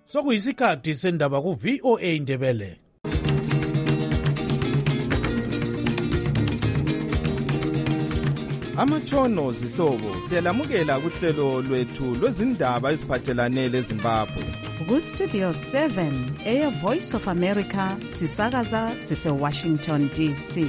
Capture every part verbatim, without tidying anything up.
Sokuyisikhathi sendaba ku V O A Ndebele. Amatshono zihlobo siyalamukela kuhlelo lwethu lwezindaba eziphathelane leZimbabwe. Ku Studio seven eya Voice of America sisakaza sise Washington D C.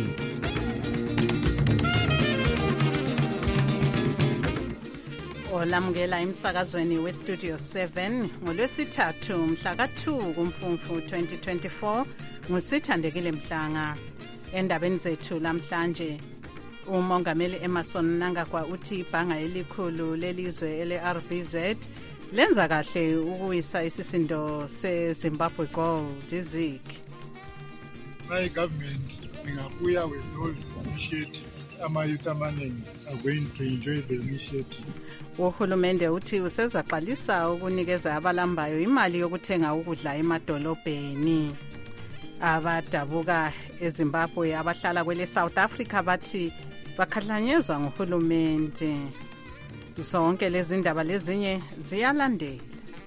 Olamukela emsakazweni we Studio seven ngolwesithathu mhla ka two kuMfumfu twenty twenty-four ngusithandekile Mhlanga. Endabeni zethu lamhlanje uMongameli Emmerson Mnangagwa uthi ibhanga elikhulu lelizwe ele R B Z lenza kahle ukuyisa isisindo seZimbabwe Gold ZIG. My government ingabuya with those initiatives amayouth amaningi are going to enjoy the initiative. Uhulumende uthi usezaqalisa ukunikeza abalambayo imali yokuthenga ukudla emadolobheni. Abadabuka eZimbabwe abahlala kwele South Africa bathi bakhahlanyezwa nguhulumende. Zonke lezi ndaba lezinye ziyalandela.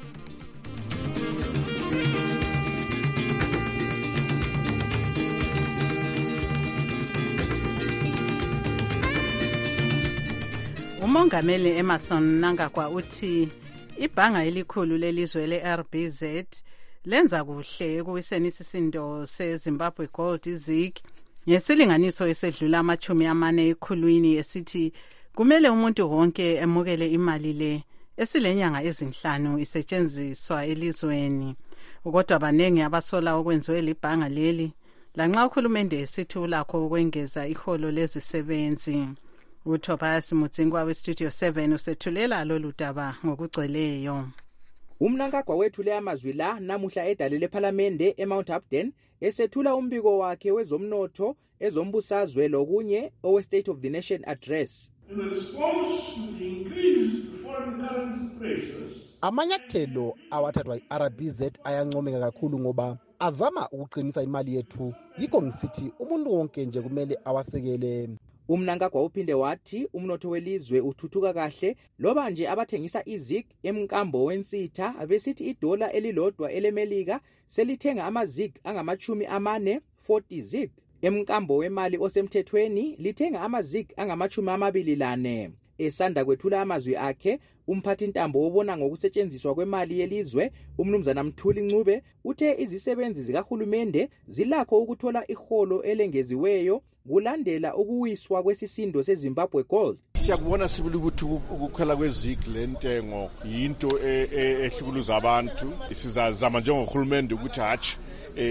Umongameli Emmerson Mnangagwa uthi ibhanga elikhulu lelizwe le R B Z lenza kuhle ekuwiseni isisindo seZimbabwe Gold ZIG ngesilinganiso esedlula amachumi amane ekhulwini esithi kumele umuntu wonke emukele imali le esilenyanga ezinhlanu isetshenziswa elizweni. Kodwa banengi abasola okwenziwe libhanga leli lanxa uhulumende esithi ulakho ukwengeza iholo lezisebenzi. uTobias Mudzingwa we Studio seven usethulela lolu daba ngokugcweleyo. Umnangagwa wethule amazwi la namuhla edale leParliament eMount Upton esethula umbiko wakhe wezomnotho ezombusazwe lokunye owe State of the Nation address. In response to the increased foreign currency pressures, amanyathelo awathathwa i-R B Z ayancomeka kakhulu ngoba azama ukuqinisa imali yethu. Yikho ngisithi umuntu wonke nje kumele awasekele. Umnangagwa uphinde wathi umnotho welizwe uthuthuka kahle loba nje abathengisa iZIG emkambo wensitha besithi idola elilodwa elemelika selithenga amaZIG angamachumi amane forty ZIG. Emkambo wemali osemthethweni lithenga amaZIG angamachumi amabili lane. Esanda kwethula amazwi akhe umphathintambo obona ngokusetshenziswa kwemali yelizwe umnumzana Mthuli Ncube uthe izisebenzi zikahulumende zilakho ukuthola iholo elengeziweyo kulandela ukuwiswa kwesisindo seZimbabwe Gold. Siyakubona sibili ukuthi ukukhwela kweZIG lentengo yinto ehlukuluza abantu. Sizazama njengohulumende ukuthi hatch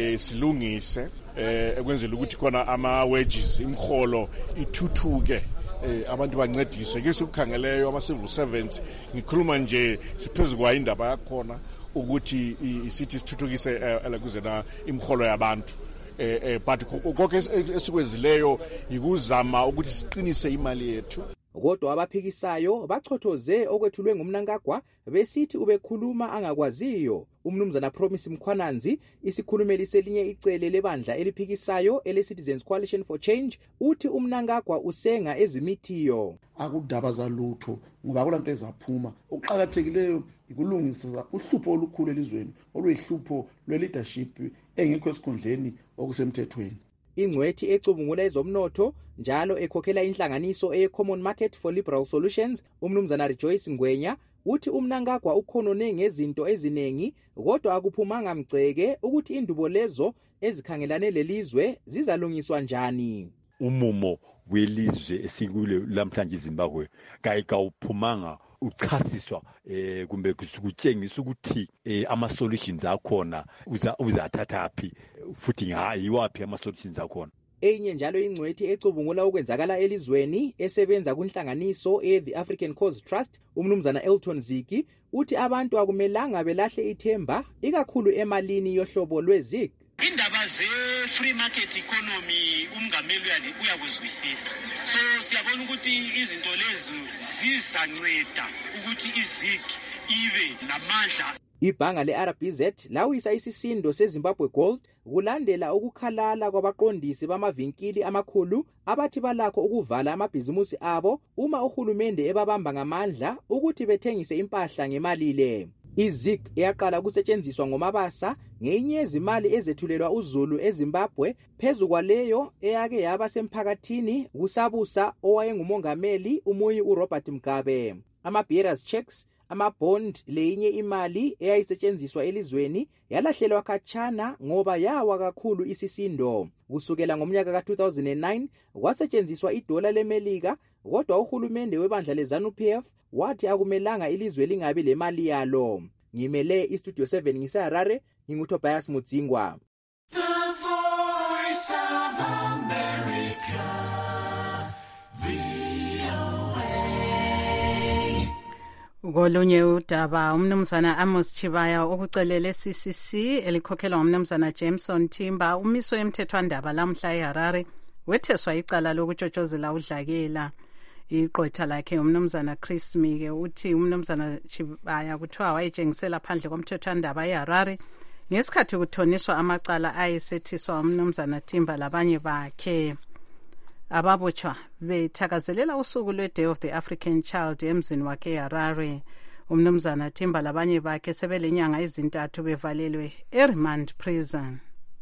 silungise ekwenzela ukuthi khona ama wages imholo ithuthuke. Eh abantu bancediswe ke sikukhangeleyo ama civil servants ngikhuluma nje siphezulu kwa indaba yakhona ukuthi isithi sithuthukise elakuzena imholo yabantu eh but konke esikwenzileyo ikuzama ukuthi siqinise imali yethu. Kodwa abaphikisayo bachothoze okwethulwe ngumnangagwa besithi ubekhuluma angakwaziyo. Umnumzana Promise Mkhwananzi isikhulumeli selinye icele lebandla eliphikisayo ele Citizens Coalition for Change uthi umnangagwa usenga ezimithiyo. Akudaba zalutho ngoba kulanto ezaphuma. Ukuqhakathekileyo ikulungisa uhlupho olukhulu elizweni oluyihlupho lwe-leadership engekho esikhundleni okusemthethweni. Ingcwethi ecubungula ezomnotho njalo ekhokhela inhlanganiso eye-Common Market for Liberal Solutions umnumzana Rejoice Ngwenya uthi umnangagwa ukhonone ngezinto ezinengi kodwa akuphumanga mgceke ukuthi indubo lezo ezikhangelane lelizwe zizalungiswa njani. Umumo welizwe esikule lamhlanje eZimbabwe kayikawuphumanga uchasiswa eh kumbe kusukutshengisa ukuthi eh ama solutions akhona uza uzathathaphi futhi ngayiwapi ama solutions akhona. Enye njalo ingcwethi ecubungula ukwenzakala elizweni esebenza kunhlanganiso e The African Cause Trust umnumzana Elton Ziki uthi abantu akumelanga belahle ithemba ikakhulu emalini yohlobo lweZIG. Indaba ze free market economy umngameli uyakuzwisisa. So siyabona ukuthi izinto lezi zizanceda ukuthi iZIG ibe namandla. Ibhanga le-R B Z lawisa isisindo seZimbabwe Gold kulandela ukukhalala kwabaqondisi bamavinkili amakhulu abathi balakho ukuvala amabhizimusi abo uma uhulumende ebabamba ngamandla ukuthi bethengise impahla ngemali le. I-Zig eyaqala ukusetshenziswa ngomabasa ngeyinye yezimali ezethulelwa uZulu eZimbabwe, phezu kwaleyo eyake yaba semphakathini kusabusa owayengumongameli umuyi uRobert Mugabe. Ama-bearers checks, ama-bond leyinye imali eyayisetshenziswa elizweni yalahlelwa khatshana ngoba yawa kakhulu isisindo. Kusukela ngomnyaka ka two thousand nine kwasetshenziswa idola leMelika, kodwa uhulumende webandla leZANU-P F wathi akumelanga ilizwe lingabi lemali yalo. Ngimele iStudio seven ngiseHarare, nginguTobias Mudzingwa. The Voice of America, V O A. Kolunye udaba umnumzana Amos Chibaya okucelele C C C elikhokhelwa ngumnumzana Jameson Timba umiswe emthethwandaba lamhla eHarare wetheswa icala lokutshotshozela udlakela. Iqotha lakhe umnumzana Chris Mike uthi umnumzana Chibaya kuthiwa wayetshengisela phandle komthethwandaba eHarare ngesikhathi kuthoniswa amacala ayesethiswa umnumzana Timba labanye bakhe. Ababotshwa bethakazelela usuku lwe-Day of the African Child emzini wakhe eHarare. Umnumzana Timba labanye bakhe sebelenyanga ezintathu bevalelwe eRemand Prison.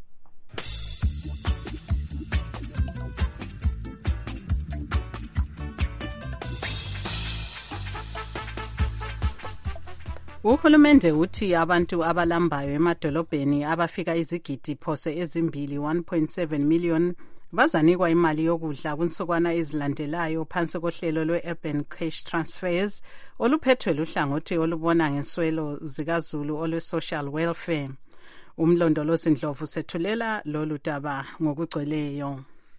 Uhulumende uthi abantu abalambayo emadolobheni abafika izigidi phose ezimbili one point seven million bazanikwa imali yokudla kunsukwana ezilandelayo phansi kohlelo lwe-Urban Cash Transfers oluphethwe luhlangothi olubona ngenswelo zikaZulu olwe-Social Welfare. Umlondolozi Ndlovu sethulela lolu daba ngokugcweleyo.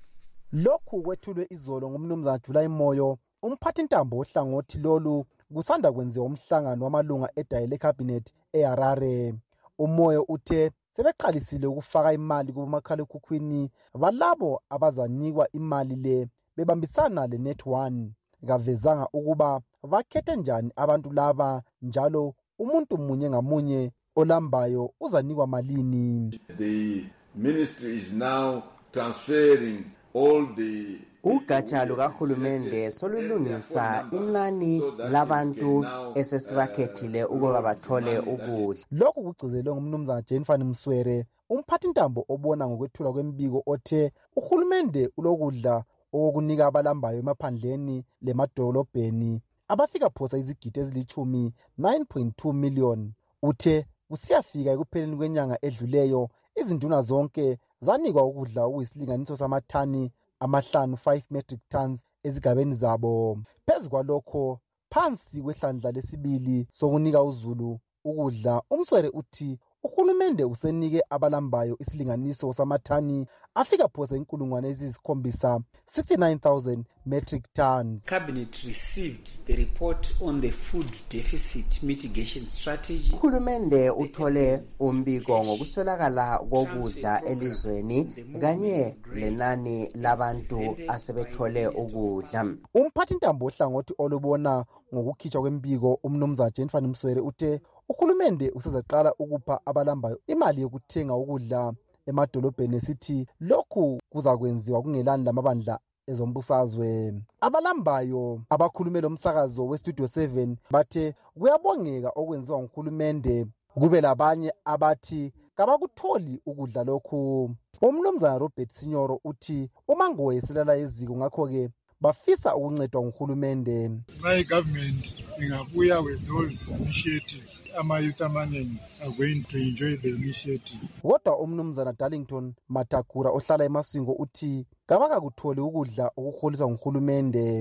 Lokhu kwethulwe izolo ngumnumzana July Moyo, umphathintambo ohlangothi lolu kusanda kwenziwa umhlangano wamalunga edayi leCabinet eHarare. Umoyo uthe sebeqalisile ukufaka imali kumakhalekhukhwini balabo abazanikwa imali le bebambisana leNet one. Kavezanga ukuba bakhethe njani abantu laba njalo umuntu munye ngamunye olambayo uzanikwa malini. The ministry is now transferring all the Ugatsha lukahulumende solulungisa inani labantu esesibakhethile ukuba bathole ukudla. Lokhu kugcizelwe ngumnumzana Jennifer Mswere, umphathintambo obona ngokwethula kwembiko othe uhulumende ulokudla okunika abalambayo emaphandleni lemadolobheni abafika phosa izigidi ezilichumi nine point two million. Uthe kusiyafika ekupheleni kwenyanga edluleyo izinduna zonke zanikwa ukudla okuyisilinganiso samathani amahlanu five metric tons ezigabeni zabo. Phezu kwalokho phansi kwehlandla lesibili sokunika uZulu ukudla, uMswere uthi uhulumende usenike abalambayo isilinganiso samathani afika phose inkulungwane eziyisikhombisa sixty-nine thousand metric tons. Cabinet received the report on the food deficit mitigation strategy. Uhulumende uthole umbiko ngokuswelakala kokudla elizweni kanye lenani labantu asebethole ukudla. Umphathintambo ohlangothi olubona ngokukhitshwa kwembiko umnumzana Jennifer Mswere uthe uhulumende usezaqala ukupha abalambayo imali yokuthenga ukudla emadolobheni esithi lokhu kuzakwenziwa kungelani lamabandla ezombusazwe. Abalambayo abakhulumela umsakazo weStudio seven bathe kuyabongeka okwenziwa nguhulumende, kube labanye abathi kabakutholi ukudla lokhu. Umnumzana Robert Sinyoro uthi umangoye selala eziko ngakho-ke bafisa ukuncedwa nguhulumende. My government ingabuya with those initiatives, ama-youth amaningi are going to enjoy the initiative. Kodwa umnumzana Darlington Matakura ohlala eMaswingo uthi kabakakutholi ukudla okuholiswa nguhulumende.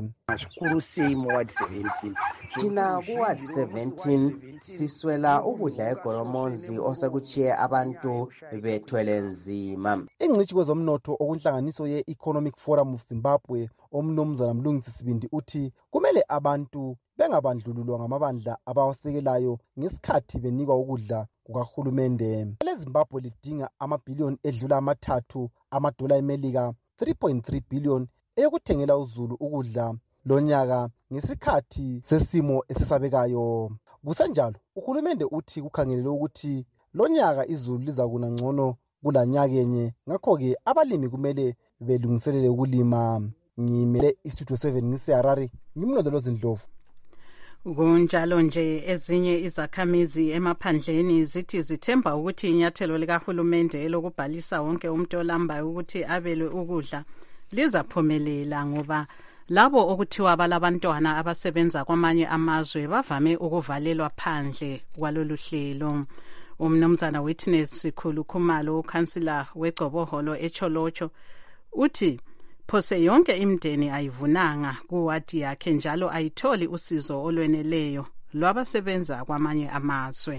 Thina kuward seventeen siswela ukudla egoromonzi osekuchiye abantu bethwele nzima. Ingcitshi kwezomnotho okunhlanganiso ye-Economic Forum of Zimbabwe umnumzana Mlungisi Sibindi uthi kumele abantu bengabandlululwa ngamabandla abawasekelayo ngesikhathi benikwa ukudla kukahulumende. LeZimbabwe lidinga amabhiliyoni edlula amathathu amadola eMelika three point three billion eyokuthengela uZulu ukudla lonyaka ngesikhathi sesimo esisabekayo. Kusenjalo uhulumende uthi kukhangelele ukuthi lonyaka iZulu lizakuna ngcono kulanyakenye, ngakho-ke abalimi kumele belungiselele ukulima. Ngimele iStudio seven ngiseHarare, ngimlondolozi Ndlovu. Kunjalo nje ezinye izakhamizi emaphandleni zithi zithemba ukuthi inyathelo likahulumende elokubhalisa wonke umuntu olambayo ukuthi abelwe ukudla lizaphumelela ngoba labo okuthiwa balabantwana abasebenza kwamanye amazwe bavame ukuvalelwa phandle kwalolu hlelo. Umnumzana Witness Sikhulu Khumalo, ukansila weGcoboholo eCholocho, uthi phose yonke imndeni ayivunanga kuwadi yakhe njalo ayitholi usizo olweneleyo lwabasebenza kwamanye amazwe.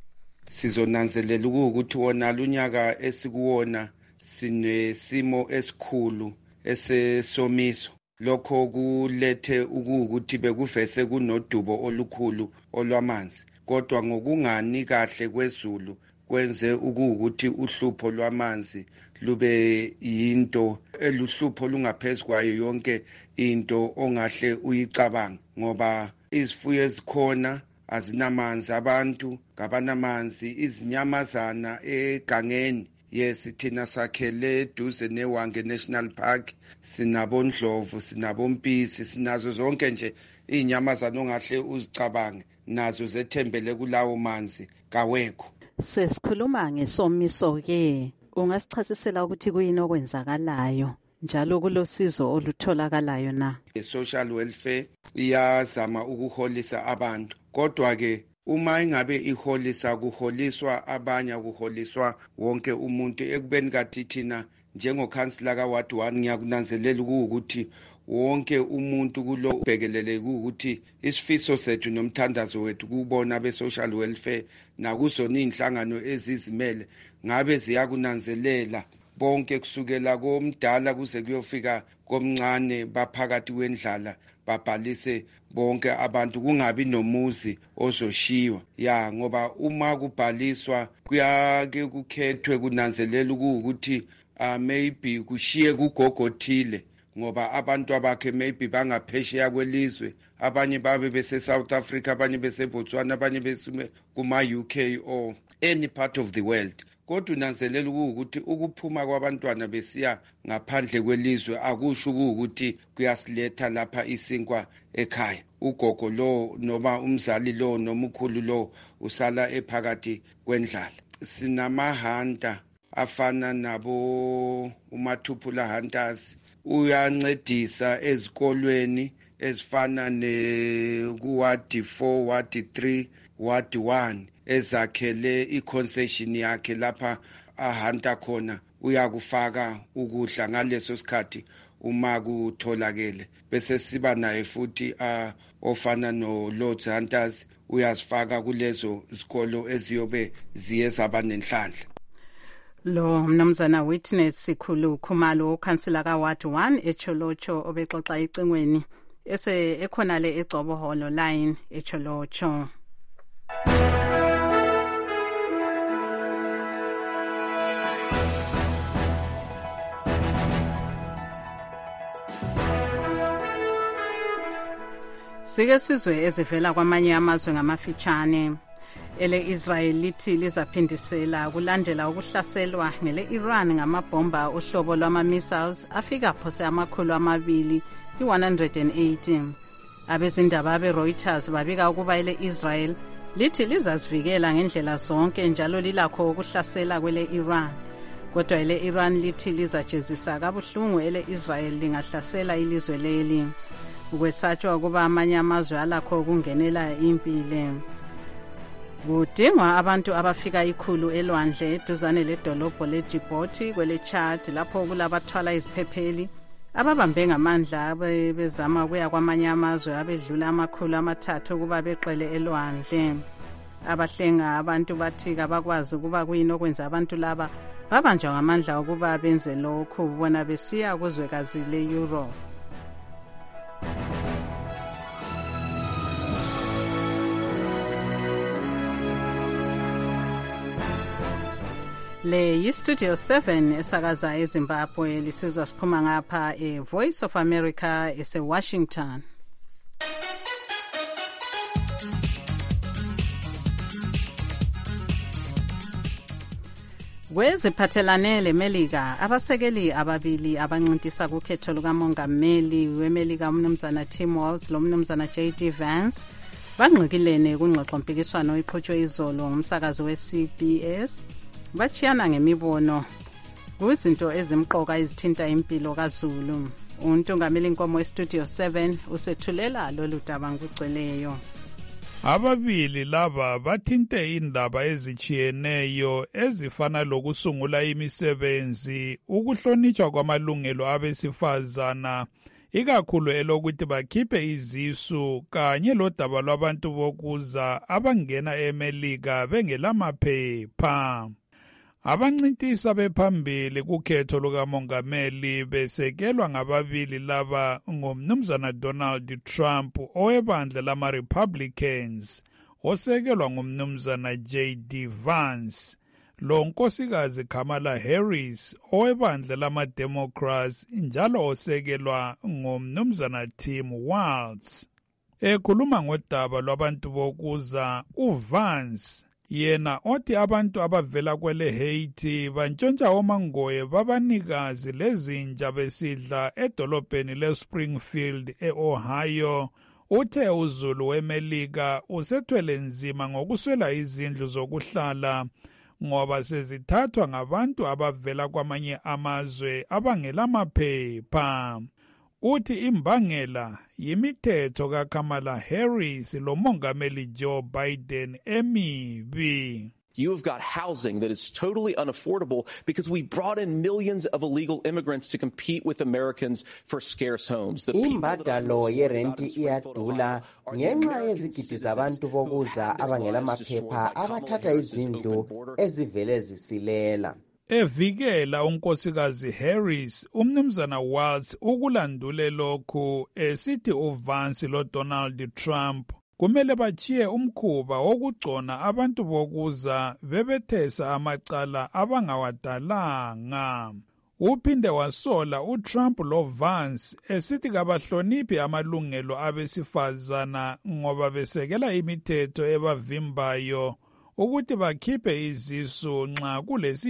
Sizonanzelela ukuthi wona lunyaka esikuwona sinesimo esikhulu esesomiso. Lokho kulethe ukuthi bekuvese kunodubo olukhulu olwamanzi, kodwa ngokungani kahle kwezulu kwenze ukuthi uhlupho lwamanzi lube yinto eluhlupho lungaphezulu kwayo yonke into ongahle uyicabanga, ngoba izifuyo ezikhona azinamanzi, abantu ngabanamanzi, izinyamazana egangeni. Yes, thina sakhele duze neWange National Park, sinabondlovu, sinabompisi, sinazo zonke nje inyamazana ongahle uzicabange, nazo zethembele kulawo manzi kawekho. Sesikhuluma ngesomiso ke, ungasichasisela ukuthi kuyini okwenzakalayo njalo kulosizo olutholakalayo na? Social welfare iyazama ukuholisa abantu, kodwa ke uma ingabe iholisa kuholiswa abanye, kuholiswa wonke umuntu. Ekubeni kathi thina njengokhansila kaWard one ngiyakunanzelela ukuthi wonke umuntu kulo ubhekelele ukuthi isifiso sethu nomthandazo wethu kubona be-social welfare nakuzona inhlangano ezizimele ngabe ziyakunanzelela bonke kusukela komdala kuze kuyofika komncane baphakathi kwendlala babhalise bonke abantu, kungabi nomuzi ozoshiwa. Ya ngoba uma kubhaliswa kuyake kukhethwe kunanzelela ukuthi uh, maybe kushiye kugogothile ngoba abantu abakhe maybe bangaphesheya kwelizwe, abanye babe bese South Africa, abanye bese Botswana, abanye bese kuma U K or any part of the world. Kodwa unanzelela ukuthi ukuphuma kwabantwana besiya ngaphandle kwelizwe akusho ukuthi kuyasiletha lapha isinkwa ekhaya. Ugogo lo noma umzali lo noma ukhulu lo usala ephakathi kwendlala. Sinamahanta afana nabo uMathuphula Hunters, uyancedisa ezikolweni ezifana ne kuward four, ward three, ward one, ezakhele i-concession yakhe lapha ahanta khona. Uyakufaka ukudla ngaleso sikhathi uma kutholakele, bese siba naye futhi uh, ofana no Lord's Hunters, uyasifaka kulezo zikolo eziyobe ziye zaba nenhlanhla. Lo mnumzana Witness Sikhulu Khumalo, ukansila kaWard one eCholocho, obexoxa icingweni ese ekhona le eGcoboholo line eCholocho. Sike sizwe ezivela kwamanye amazwe ngamafitshane. Ele Israel lithi lizaphindisela kulandela ukuhlaselwa ngele Iran ngamabomba uhlobo lwama missiles afika phose amakhulu amabili i one hundred eighty. Abezindaba be Reuters babika ukuba ele Israel lithi lizazivikela ngendlela zonke njalo lilakho ukuhlasela kwele Iran. Kodwa ele Iran lithi lizajezisa kabuhlungu ele Israel lingahlasela ilizwe leli. Ukwesatshwa ukuba amanye amazwe alakho ukungenela impile. Kudingwa abantu abafika ikhulu elwandle duzane ledolobho leDjibouti kwele Chad lapho kulabathwala iziphepheli ababambe ngamandla bezama ukuya kwamanye amazwe abedlula amakhulu amathathu ukuba beqele elwandle. Abahlenga abantu bathi kabakwazi ukuba kuyini okwenza abantu laba babanjwa ngamandla ukuba benze lokhu bona besiya kuzwekazi le-Europe. Le yi-Studio seven esakaza eZimbabwe, lisizwa siphuma ngapha e-Voice of America ese-Washington. Kweziphathelane leMelika, abasekeli ababili abancintisa kukhetho lukamongameli weMelika umnumzana Tim Walz lo mnumzana J D Vance Bangqikilene kungxoxompikiswano iqhutshwe izolo ngumsakazi we-C B S. Bachiyana ngemibono kuzinto ezimqoka ezithinta impilo kaZulu. Untungameli inkomo we-Studio seven usethulela lolu daba ngokugcweleyo. Ababili laba bathinte indaba ezichiyeneyo ezifana lokusungula imisebenzi, ukuhlonitshwa kwamalungelo abesifazana, ikakhulu elokuthi bakhiphe izisu kanye lodaba lwabantu bokuza abangena eMelika bengelamaphepha. Abancintisa bephambili kukhetho lukamongameli besekelwa ngababili laba ngumnumzana Donald Trump owebandla lama-Republicans osekelwa ngumnumzana J D Vance, lo nkosikazi Kamala Harris owebandla lama-Democrats njalo osekelwa ngumnumzana Tim Walz. Ekhuluma ngodaba lwabantu bokuza, uVance yena othi abantu abavela kwele Haiti bantshontsha omangoye babanikazi lezinja besidla edolobheni le-Springfield e-Ohio, uthe uZulu weMelika usethwele nzima ngokuswela izindlu zokuhlala ngoba sezithathwa ngabantu abavela kwamanye amazwe abangelamaphepha. Uthi imbangela yimithetho kaKamala Harris lo mongameli Joe Biden emibi. You have got housing that is totally unaffordable because we brought in millions of illegal immigrants to compete with Americans for scarce homes. Imbadalo yerenti iyadula ngenxa yezigidi zabantu bokuza abangelamaphepha abathatha izindlu ezivele zisilela. Evikela unkosikazi Harris, umnumzana Walz ukulandule lokhu esithi uVance lo Donald Trump kumele bachiye umkhuba wokugcona abantu bokuza bebethesa amacala abangawadalanga. Uphinde wasola uTrump lo Vance esithi kabahloniphi amalungelo abesifazana ngoba besekela imithetho ebavimbayo ukuthi bakhiphe izisu nxa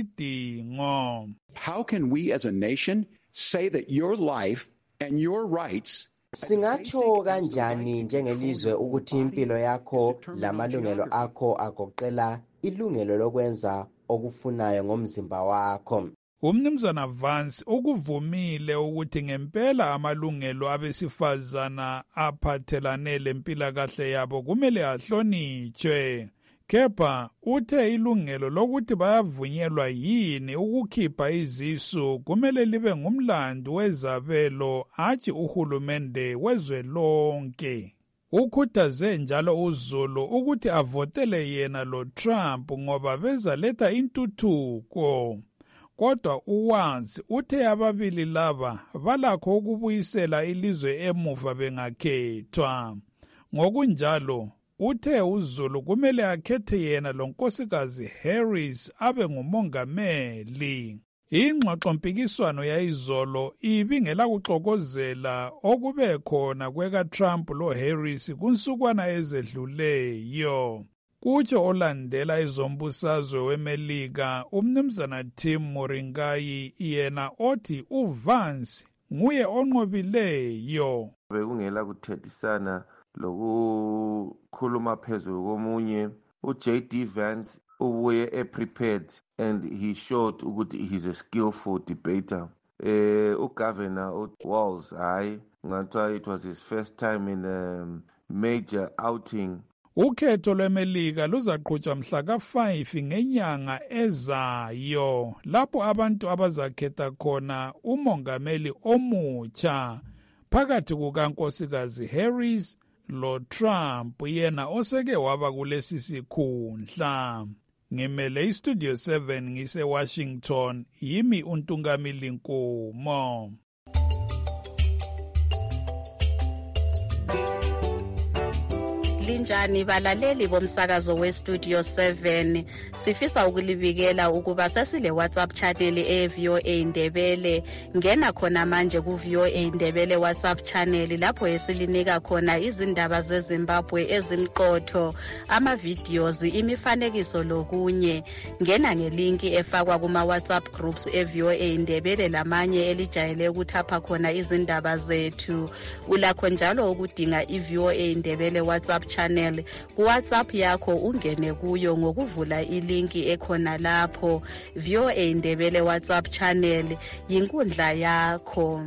kulesidingo. How can we as a nation say that your life and your rights Singatsho kanjani njengelizwe ukuthi impilo yakho lamalungelo akho agoqela ilungelo lokwenza okufunayo ngomzimba wakho? Umnumzana Vance ukuvumile ukuthi ngempela amalungelo abesifazana aphathelane lempilakahle yabo kumele ahlonitshwe. Kepha uthe ilungelo lokuthi bayavunyelwa yini ukukhipha izisu kumele libe ngumlando wezabelo athi uhulumende wezwe lonke. Ukhuthaze njalo uZulu ukuthi avotele yena lo Trump ngoba bezaletha intuthuko. Kodwa uWalz uthe ababili laba balakho ukubuyisela ilizwe emuva bengakhethwa. Ngokunjalo uthe uZulu kumele akhethe yena lo nkosikazi Harris abe ngumongameli. Ingxoxompikiswano yayizolo ibingela kuxokozela okube khona kweka Trump lo Harris kunsukwana ezedluleyo. Kutsho olandela izombusazwe weMelika umnumzana Tim Moringai yena othi uVance nguye onqobileyo. Bekungela kuthethisana lokukhuluma phezulu komunye. uJ D Vance ubuye e-prepared and he showed ukuthi he's a skillful debater. Eh uGovernor Walz hayi ngathiwa it was his first time in a major outing. Ukhetho lweMelika luzaqhutshwa mhla ka five ngenyanga ezayo lapho abantu abazakhetha khona umongameli omutsha phakathi kukankosikazi Harris lo Trump yena oseke waba kulesi sikhundla. Ngimele iStudio seven ngise Washington, yimi uNtungamili Nkomo. Linjani balaleli bomsakazo weStudio seven, sifisa ukulibikela ukuba sesile WhatsApp channel e-V O A Ndebele. Ngena khona manje ku-V O A Ndebele WhatsApp channel lapho esilinika khona izindaba zeZimbabwe ezimqotho, ama-videos, imifanekiso lokunye. Ngena ngelinki efakwa kuma-WhatsApp groups e-V O A Ndebele lamanye elijayele ukuthapha khona izindaba zethu. Ulakho njalo ukudinga i-V O A Ndebele WhatsApp channel channel. Ku-WhatsApp yakho ungene kuyo ngokuvula ilinki ekhona lapho. V O A Ndebele WhatsApp channel yinkundla yakho.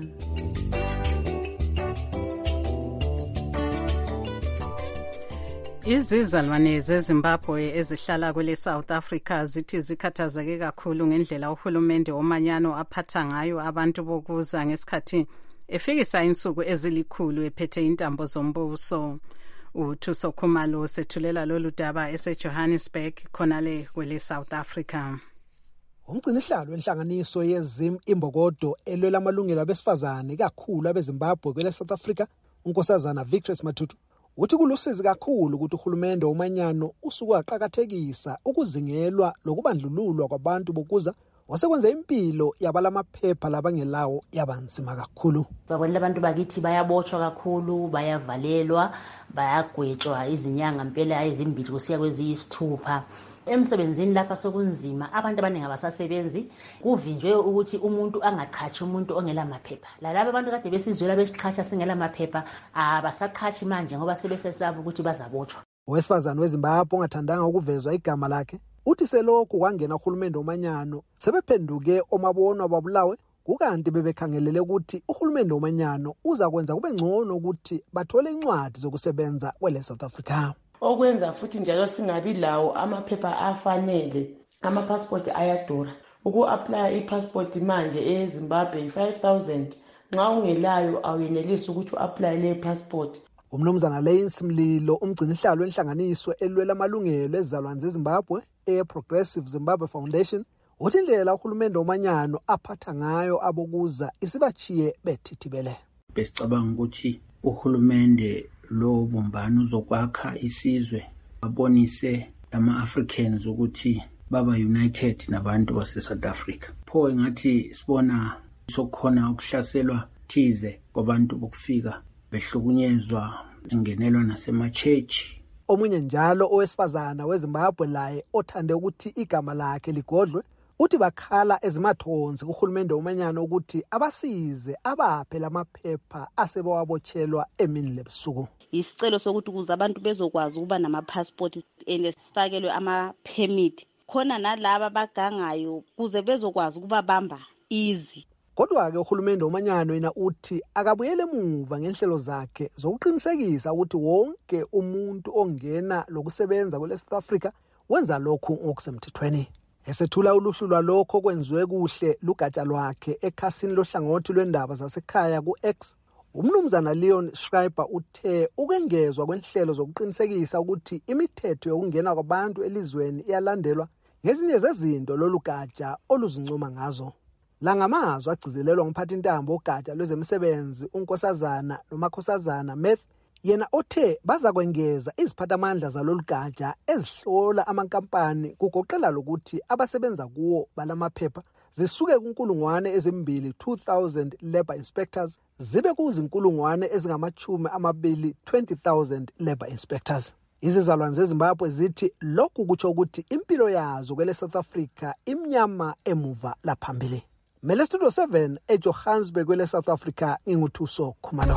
Izizalwane zeZimbabwe ezihlala kwele South Africa zithi zikhathazeke kakhulu ngendlela uhulumende omanyano aphatha ngayo abantu bokuza ngesikhathi efikisa insuku ezilikhulu ephethe intambo zombuso. uThuso Khumalo sethulela lolu daba eseJohannesburg khonale kwele South Africa. Umgcinihlalo wenhlanganiso yeZim Imbokodo elwela amalungelo abesifazane kakhulu abeZimbabwe kwele South Africa, unkosazana Victress Matutu, uthi kulusizi kakhulu ukuthi uhulumende omanyano usuku aqhakathekisa ukuzingelwa lokubandlululwa kwabantu bokuza wasekwenza impilo yabalamaphepha labangelawo yabanzima kakhulu. Babonile abantu bakithi bayabotshwa kakhulu, bayavalelwa, bayagwetshwa izinyanga impela ezimbili kusiya kweziyisithupha. Emsebenzini lapha sokunzima, abantu abaningi abasasebenzi, kuvinjwe ukuthi umuntu angaqhathi umuntu ongela maphepha. Lalabo abantu kade besizwela besiqhatsha singela maphepha abasaqhathi manje ngoba sebesesaba ukuthi bazabotshwa. Owesifazane weZimbabwe ongathandanga ukuvezwa igama lakhe uthi selokhu kwangena uhulumende omanyano sebephenduke omabonwa babulawe, kukanti bebekhangelele ukuthi uhulumende omanyano uza kwenza kube ngcono ukuthi bathole incwadi zokusebenza kwele South Africa. Okwenza futhi njalo singabi lawo amaphepha afanele. Ama-passport ayadura. Uku-apply i-passport manje eZimbabwe five thousand. Nxa ungelayo awuyenelisi ukuthi u-apply le passport. Umnumzana Lance Mlilo, umgcinihlalo wenhlanganiso elwela amalungelo ezizalwane zeZimbabwe e-Progressive Zimbabwe Foundation, uthi indlela uhulumende omanyano aphatha ngayo abokuza isibachiye bethithibele. Besicabanga ukuthi uhulumende lo bumbano uzokwakha isizwe, babonise ama-Africans ukuthi baba united nabantu base South Africa. Pho engathi sibona sokhona ukuhlaselwa thize kwabantu bokufika behlukunyezwa engenelwa nasema-church. Omunye njalo owesifazana weZimbabwe laye othande ukuthi igama lakhe ligodlwe uthi bakhala ezimathonzi kuhulumende omanyano ukuthi abasize abaphe lamaphepha asebawabotshelwa emini lebusuku. Isicelo sokuthi kuze abantu bezokwazi ukuba nama-passport sifakelwe ama-permit khona nalaba bagangayo kuze bezokwazi ukuba bamba easy. Kodwa-ke uhulumende omanyano yena uthi akabuyele emuva ngenhlelo zakhe zokuqinisekisa ukuthi wonke umuntu ongena lokusebenza kwele South Africa wenza lokhu ngokusemthethweni. Esethula uluhlu lwalokho kwenziwe kuhle lugatsha lwakhe ekhasini lohlangothi lwendaba zasekhaya ku-X, umnumzana Leon Schreiber uthe ukengezwa kwenhlelo zokuqinisekisa ukuthi imithetho yokungena kwabantu elizweni iyalandelwa ngezinye zezinto lolu gatsha oluzincoma ngazo. La ngamazwi agcizelelwa ngumphathi intambo ogatsha lwezemisebenzi unkosazana nomakhosazana Meth, yena othe baza kwengeza iziphathamandla zalolu gatsha ezihlola amankampani kugoqela lokuthi abasebenza kuwo balamaphepha zisuke kunkulungwane ezimbili two thousand labor inspectors zibe kuzinkulungwane ezingamachumi amabili twenty thousand labor inspectors. Izizalwane zeZimbabwe zithi lokhu kutsho ukuthi impilo yazo kwele South Africa imnyama emuva laphambili. Mele Studio seven eJohannesburg kwele South Africa, nginguthuso Khumalo.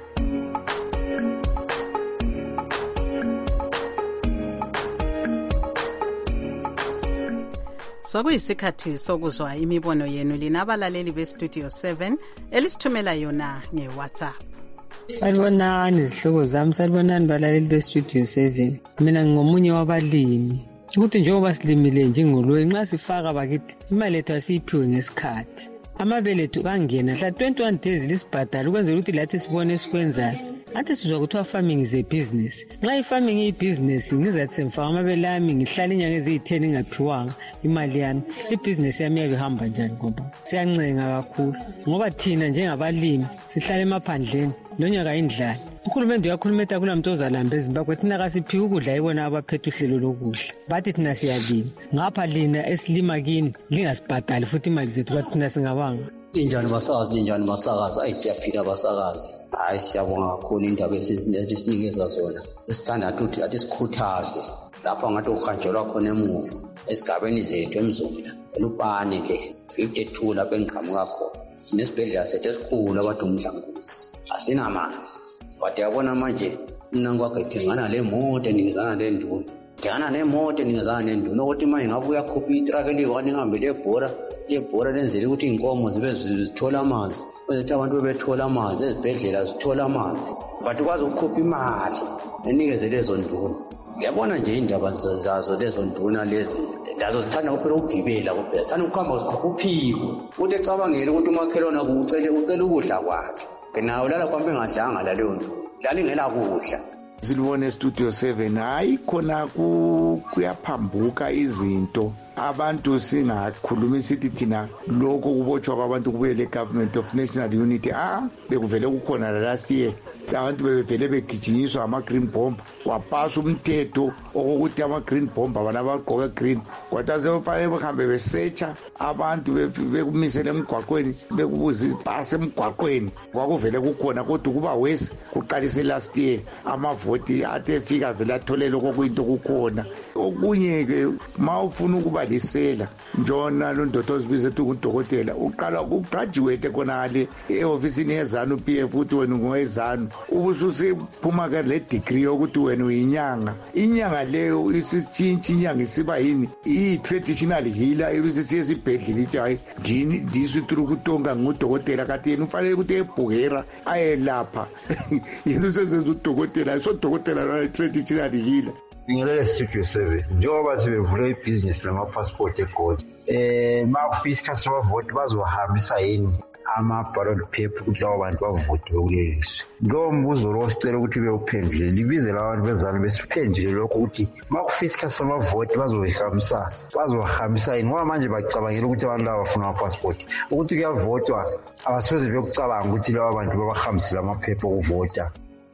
Sokuyisikhathi sokuzwa imibono yenu linabalaleli beStudio seven elisithumela yona ngeWhatsApp. Salibonani izihlobo zami, salibonani balaleli beStudio seven. Mina ngingomunye wabalimi. Ukuthi njengoba silimile nje ngolwe nxa sifaka bakithi imali ethu asiyiphiwe ngesikhathi. Amabele ethu kangena hla twenty-one days lisibhadala ukwenzela ukuthi lathi sibone esikwenzayo. Athi sizwa ukuthi farming is a business. Nxa i-farming iyi-business ngizathi semfaka amabele ami ngihlala inyanga eziyi-ten ingaphiwanga imali yami. Ibhizinesi yami yabe ihamba njani ngoba siyancenga kakhulu ngoba thina njengabalimi sihlala emaphandleni nonyaka indlala. Uhulumende uyakhuluma ethi akulamuntu ozalamba eZimbabwe, thina kasiphiwe ukudla yibona abaphethe uhlelo lokudla. Bathi thina siyalima ngapha lina esilima kini lingasibhadali futhi imali zethu bathi thina singabanga. Linjani basakazi, linjani basakazi, ayi siyaphila basakazi. Hayi siyabonga kakhulu indaba esisinikeza zona. Esithandathu ukuthi athi sikhuthaze lapho ngathi ukuhanjelwa khona emuva esigabeni zethu emzula elupane le fifty-two lapho engiqhamuka khona. Sinesibhedlela sethu esikhulu abathi uMdlanguzi. Asinamanzi. But yabona manje mina ngikwakhe thengana le moto nikezana le nduna thengana le moto nikezana le nduna ukuthi manje ngabe uyakhupha itruck eliyi-one ihambe lebhora lebhora lenzele ukuthi iy'nkomo zibe zithola amanzi kwenzethi abantu bebethola amanzi ezibhedlela zithola amanzi but ukwazi ukukhupha imali enikeze lezo nduna. Ngiyabona nje indaba zazo lezo nduna lezi lazo zithanda kuphela ukugibela kuphela zithanda ukuhamba zikhuphiko ukuthi ecabangele ukuthi umakhelwana kucele ucela ukudla kwakhe nawe lala kwambe engadlanga laleyo nto lala ingela kudla. Silibone Studio seven hayi khona kuyaphambuka izinto abantu singakhuluma sithi thina lokho kubotshwa kwabantu kubuyele government of national unity ah bekuvele kukhona last year abantu bebevele begijinyiswa ama-green bomb wapasa umthetho okokuthi ama-green bomb abana bagqoke green kodwa sefanele behambe besearcha abantu bekumisele emgwaqweni bekubuza ibhasi emgwaqweni kwakuvele kukhona kodwa kuba wesi kuqalise last year amavoti athi efika vele atholele okokuyinto kukhona. Okunye-ke ma ufuna ukuba lisela njona lo ndoda ozibiza ethi ungudokotela uqala ugraduate khonale e-ofisini yezanu P F uthi wena ungowezanu ubususiphuma-ke le degree yokuthi wena uyinyanga. Inyanga leyo isitshintsha inyanga isiba yini iyi-traditional healer ibisisiye esibhedlela ithi hayi ndini ndisuthiru ukutonga ngudokotela kati yena ufanele ukuthi ebhukera ayelapha yena usezenza udokotela sodokotela lwa-traditional healer. Ngilele Studio seven njengoba sibevule ibhizinisi lama-passport eGold eh makufika isikhathi samavoti bazohambisa yini ama-ballot paper ukuthi labo bantu bavote bekulelizwe. Lo mbuzo lo sicela ukuthi bewuphendule libizele abantu bezalo besiphendule lokho ukuthi makufika isikhathi samavoti bazoyihambisa bazohambisa yini ngoba manje bacabangela ukuthi abantu laba bafuna ama-passport ukuthi kuyavotwa abasoze bekucabanga ukuthi labo bantu babahambisile amaphepha okuvota.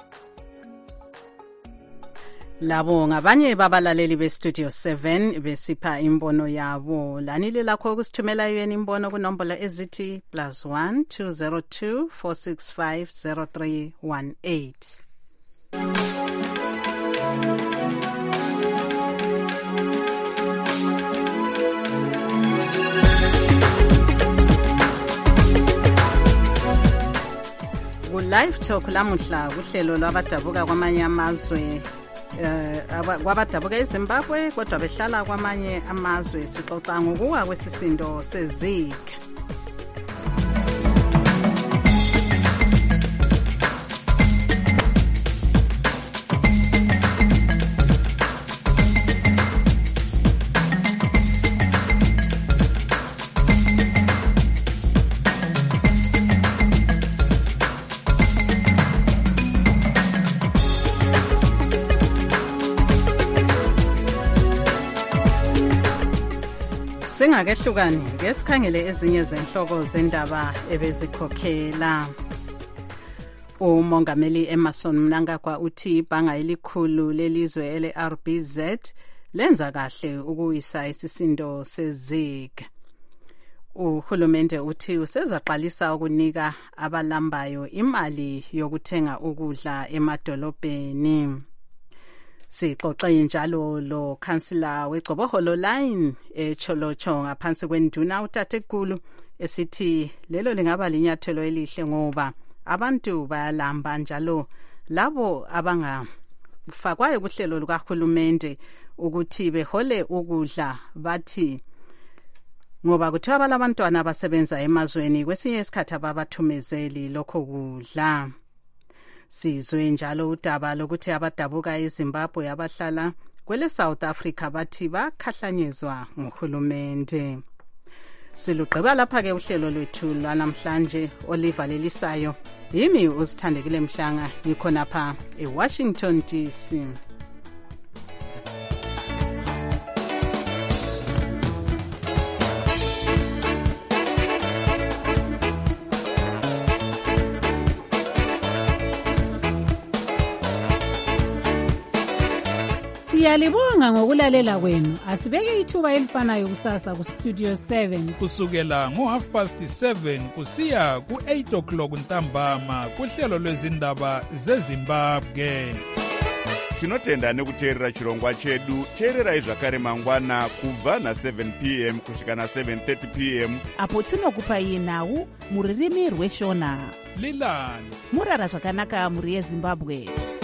Labo ngabanye babalaleli beStudio seven besipha imbono yabo. Lanile lakho ukusithumela yena imbono kunombolo ezithi plus one two zero two four six five zero three one eight. Ku live talk lamuhla kuhlelo lwabadabuka kwamanye amazwe Uh, kwabadabuka eZimbabwe kodwa behlala kwamanye amazwe sixoxa ngokuwa kwesisindo seZika. Singakehlukani ngesikhangele ezinye zenhloko zendaba ebezikhokhela. Umongameli Emmerson Mnangagwa uthi ibhanga elikhulu lelizwe ele-R B Z lenza kahle ukuyisa isisindo seZika. Uhulumende uthi usezaqalisa ukunika abalambayo imali yokuthenga ukudla emadolobheni. Sixoxe njalo lo councillor weGcoboholo line eCholocho ngaphansi kwenduna uTatekulu esithi lelo lingaba linyathelo elihle ngoba abantu bayalamba njalo labo abangafakwayo kuhlelo lukahulumende ukuthi behole ukudla bathi ngoba kuthiwa balabantwana abasebenza emazweni kwesinye isikhathi ababathumezeli lokho kudla. Sizwe njalo udaba lokuthi abadabuka eZimbabwe abahlala kwele South Africa bathi bakhahlanyezwa nguhulumende. Silugqiba lapha ke uhlelo lwethu lwanamhlanje olivalelisayo. Yimi usithandekile Mhlanga ngikhona pha eWashington D C. Siyalibonga ngokulalela kwenu. Asibeke ithuba elifanayo kusasa ku Studio seven kusukela ngo half past seven kusiya ku eight o'clock ntambama kuhlelo lwezindaba zeZimbabwe. Tinotenda nekuteerera chirongwa chedu. Teererai zvakare mangwana kubva na seven p m kusvika na seven thirty p m apo tinokupa nhau muririmi rweshona. Lilani murara zvakanaka muri yeZimbabwe.